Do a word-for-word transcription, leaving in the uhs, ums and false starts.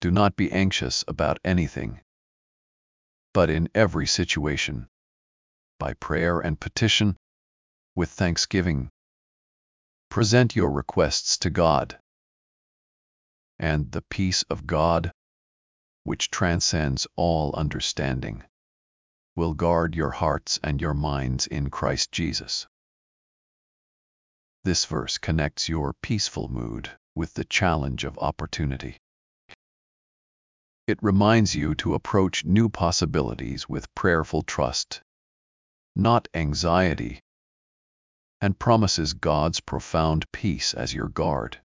Do not be anxious about anything, but in every situation, by prayer and petition, with thanksgiving, present your requests to God. And the peace of God, which transcends all understanding, will guard your hearts and your minds in Christ Jesus. This verse connects your peaceful mood with the challenge of opportunity. It reminds you to approach new possibilities with prayerful trust, not anxiety, and promises God's profound peace as your guard.